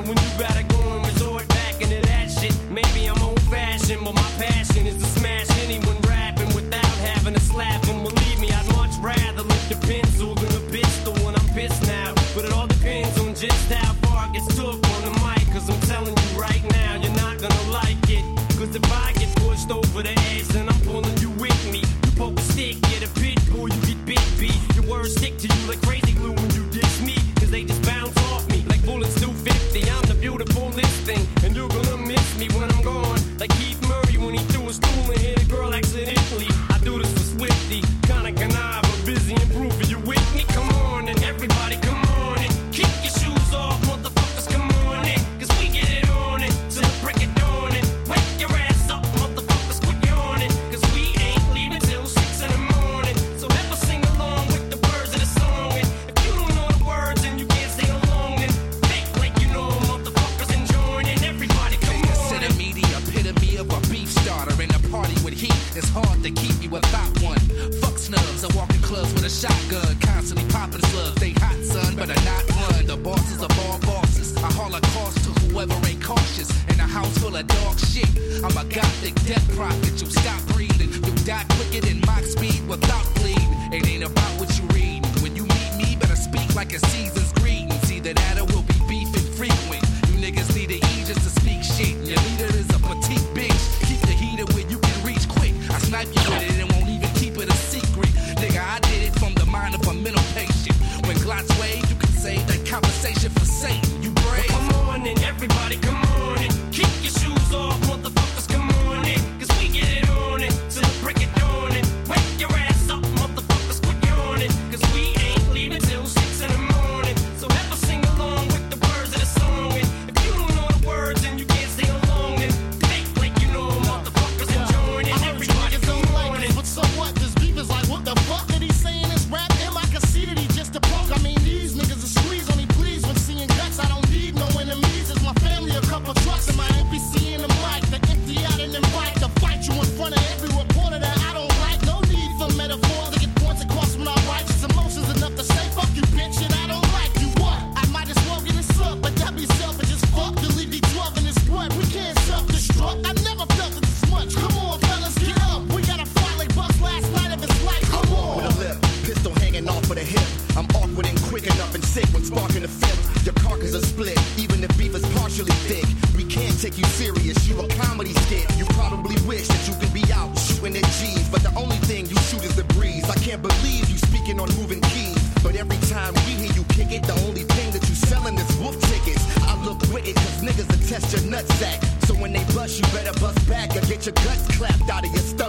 when you gotta go and resort back into that shit. Maybe I'm old-fashioned, but my passion is to smash anyone rapping without having to slap them. Believe me, I'd much rather lift a pencil than a pistol when I'm pissed now. But it all depends on just how far it gets took on the mic. Cause I'm telling you right now, you're not gonna like it. Cause if I get pushed over the edge, then I'm pulling you with me. You poke a stick, get a pit bull, you get bit beat. Your words stick to you like crazy glue when you diss me. Cause they just bounce off me like bullets do 50. I'm the beautifulest thing, and you're gonna miss me when I'm gone. Like Keith Murray when he threw a stool and hit a girl accidentally. I do this for Swifty, kinda canava, busy improving. You with me? Come on, and everybody come on and kick your shoes off, motherfuckers, come on in. Cause we get it on it till the break of dawn and wake your ass up, motherfuckers, quit yawning. Cause we ain't leaving till 6 in the morning. So never sing along with the words of the song. And if you don't know the words and you can't sing along, then fake like you know, motherfuckers, and join in. Everybody come on. Consider me the epitome of a beef starter in a party with heat. It's hard to keep me without one. Fuck snubs, I walk in clubs with a shotgun, constantly popping slugs. They hot, son, but I not run. The bosses of all bosses. I haul a cost to whoever ain't cautious. In a house full of dog shit, I'm a gothic death prophet. You stop breathing, you die quicker than Mach speed without bleeding. It ain't about what you read. When you meet me, better speak like a season's greetings. Either that or we'll be beefing frequent. You niggas need to eat just to speak shit. Your leader is a petite bitch. Keep the heater where you can reach quick. I snipe you with it and won't even keep it a secret. Nigga, I did it from the mind of a mental patient. When Glocks wave, you can save that conversation for Satan. You brave. Well, come on in, everybody come on in. Kick your shoes off, motherfuckers, come on in. Cause we get it on it till the break of dawn and wake your ass up, motherfuckers, quit yawning. Cause we ain't leaving till 6 in the morning. So never sing along with the words of the song. And if you don't know the words and you can't sing along, then fake like you know, motherfuckers, and join in. Everybody come on in. But so what? This beef is like, what the fuck that he's saying is rap him? I can see that he just a punk. I mean, these niggas are squeeze on me, please. When seeing guts, I don't need no enemies. It's my family, a couple trucks, and my NPC in the mic. The empty out and invite to fight you in front of every reporter that I don't like. No need for metaphors to get points across when I write. Just emotions enough to say, fuck you, bitch, and I don't like you. What? I might as well get this up, but that be selfish as fuck. Delete D12 in this blood. We can't self-destruct. I never felt it this much. Come on, fellas, get up. We got a fight like Bucks last night of his life. Come on. With a lip, pistol hanging off of the hip. I'm awkward and quick enough and sick when sparking the fifth. Your carcass is split, even if beef is partially thick. We can't take you serious, you a comedy skit. You probably wish that you could be out shooting at G's, but the only thing you shoot is the breeze. I can't believe you speaking on moving keys, but every time we hear you kick it, the only thing that you selling is wolf tickets. I look wicked cause niggas will test your nutsack. So when they bust, you better bust back or get your guts clapped out of your stomach.